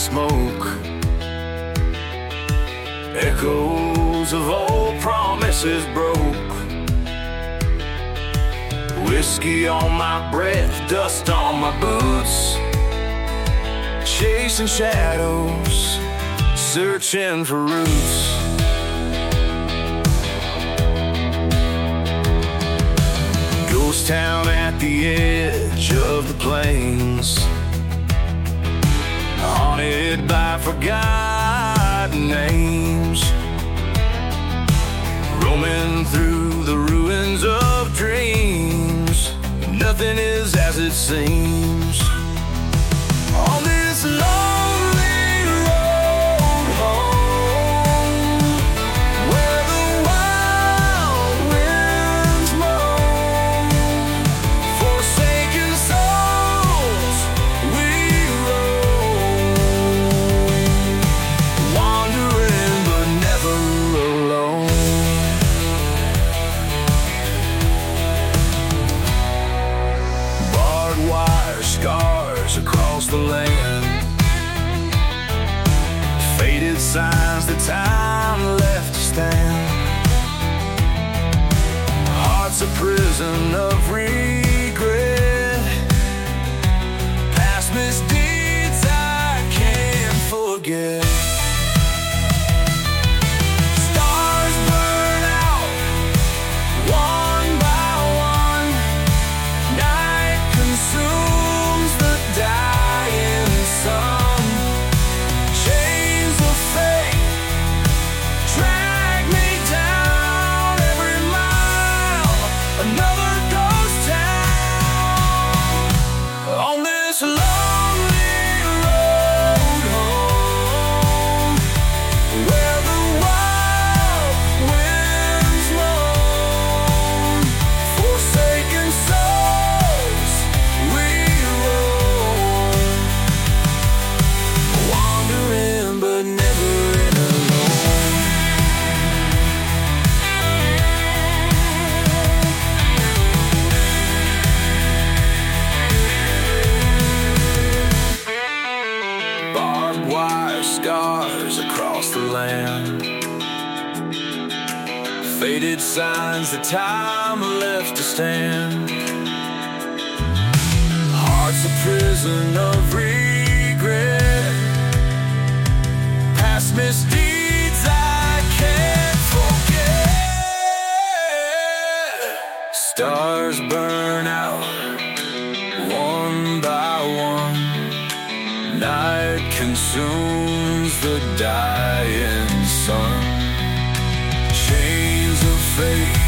smoke, echoes of old promises broke. Whiskey on my breath, dust on my boots, chasing shadows, searching for roots. Ghost town at the edge of the plains, haunted by forgotten names, roaming through the ruins of dreams. Nothing is as it seems. On this lonely road home, where the wild winds moan, forsaken souls we roam, wandering but never alone. Barbed wire scars across the land, faded signs that time left to stand. Heart's a prison of regret, past misdeeds I can't forget. Stars burn out one by one, night consumes the dying sun. Chains of fate drag me down every mile, another ghost town. On this lonely road home, where the wild winds moan, forsaken souls we roam, wandering but never alone. Barbed wire scars across the land, faded signs that time left to stand. Heart's a prison of regret, past misdeeds I can't forget. Stars burn out one by one, night consumes the dying sun. Chains of fate